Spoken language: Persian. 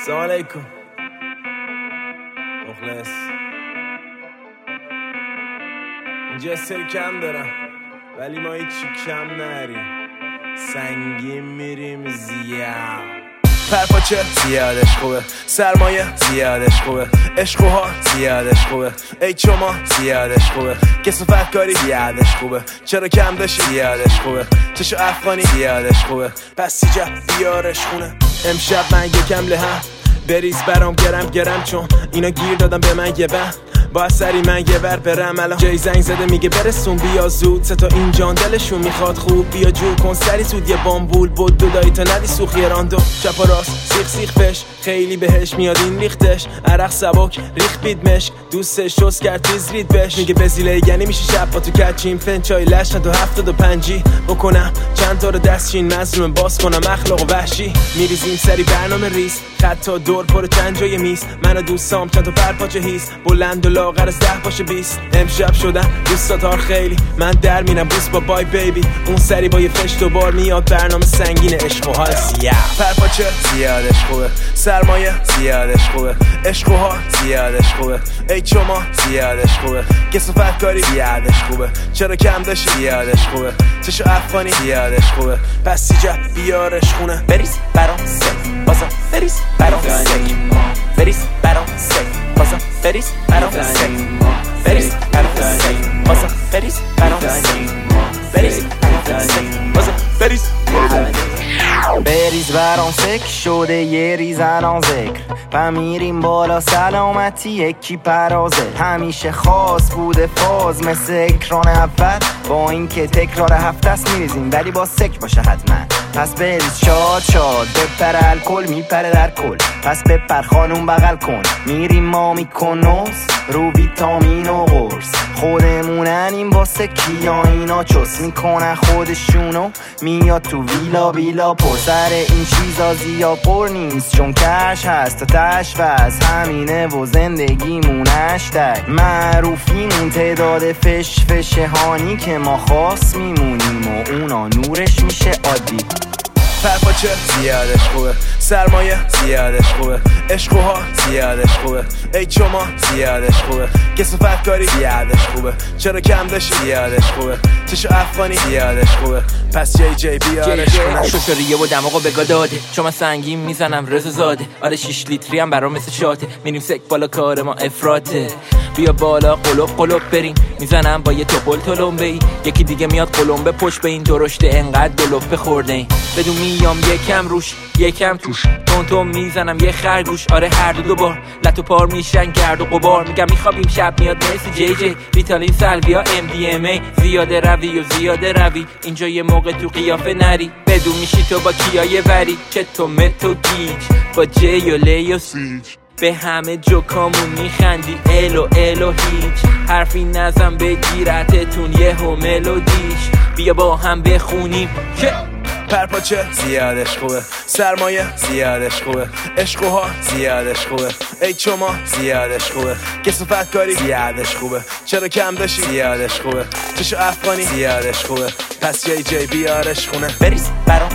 سلام علیکم مخلص. اینجا سری کم دارم ولی ما هیچی کم نریم، سنگین میریم زیاد. پرپاچه زیادش خوبه، سرمایه زیادش خوبه، عشق و ها زیادش خوبه، ای چما زیادش خوبه، کسافت کاری زیادش خوبه، چرا کم داشتی زیادش خوبه، چشو افغانی زیادش خوبه، پس سیجا بیارش خونه. امشب من یکم لهم بریز برام گرم چون اینا گیر دادم به من یه بهم، با سری من یه ور برم الان. جای زنگ زده میگه برسون بیا زود، سه تا این جان دلشون میخواد خوب بیا جور کن سری سود. یه بامبول بود دو دایی تا ندی سوخ یه راندو چپ و راست سیخ پش خیلی بهش میاد این ریختش، عرق سبک ریخ بید مشک دوستش شست کرد تیز رید بش. میگه بزیله یعنی میشه شب با تو کچیم فنچای لشن تو 75 بکنم چند تا رو دستچین مظلوم باز کنم اخلاق و وحشی. میریزیم سری برنامه ریس خط تا دور پر چند جای میز، من و دوستام چند تا پرپاچه هیس بلند و لاغر از 10 باشه 20. امشب شدن دوستاتار خیلی من در میرم بوس با بای بیبی، اون سری با یه فش دوبار میاد برنامه سنگین عشق و حال زیاد. پرپاچه زیادش خوبه، سرمایه زیادش خوبه، عشق و حال زیادش خوبه، ای چما زیادش خوبه، کسافت کاری زیادش خوبه، چرا کم داشتی زیادش خوبه، چشو افغانی زیادش خوبه، پس سیجا بیارش خونه. بریز برام سک بازم بریز برام سک بریز برام سک بازم بریز برام سک بریز برام سک بازم بریز برام سک بریز برام سک بازم بریز بریز برام سک شده یه ریز الان ذکر میریم بالا سلامتی یکی پرازه. همیشه خاص بوده فاز مثل اکران اول، با این که تکرار هفته است میریزیم ولی با سک باشه حتما. پس بریز شاد بپر الکل میپره در کل، پس بپر خانوم بغل کن میریم ما میکنوز رو ویتامین و قرص. خودمونن واسه کیا اینا چس میکنن خودشونو میاد تو ویلا پر سر این چیزا زیاد پر نیست چون کش هست تا تش وز همینه و زندگیمون هشتگ معروفیمون تعداد فش هانی که ما خاص میمونیم و اونا نورش میشه عادی. پرپاچه زیادش خوبه، سرمایه زیادش خوبه، عشق و ها زیادش خوبه، ای چما زیادش خوبه، کسافت کاری زیادش خوبه، چرا کم داشتی زیادش خوبه، چشو افغانی زیادش خوبه، پس جی بیارش خونه. شوشوریه و دماغو بگا داده چون من سنگین میزنم رضا زاده، آره 6 لیتری هم برام مثل شاته، میریم سک بالا کار ما افراطه. بیا بالا قلوب بریم میزنم با یه توپل تلمبه‌ای، یکی دیگه میاد قلمبه پشت به این درشته انقدر دلوپه خورده این بدون میام یکم روش یکم توش تون میزنم یه خرگوش. آره هر دو بار لتو پار میشن گرد و غبار، میگم میخوابیم شب میاد مثل جی ریتالین سلویا MDMA زیاده روی اینجا یه موقع تو قیافه نری بدون میشی تو با کیای وری چه تو متو گیج با جی و لی و سیج به همه جوکامون میخندی الو هیچ حرفی نزن بگیرتتون یه هم ملودیش. بیا با هم بخونیم که پرپاچه زیادش خوبه، سرمایه زیادش خوبه، عشق و ها زیادش خوبه، ای چما زیادش خوبه، کسافت کاری زیادش خوبه، چرا کم داشتی زیادش خوبه، چشو افغانی زیادش خوبه، پس جی بیارش خونه. بریز برام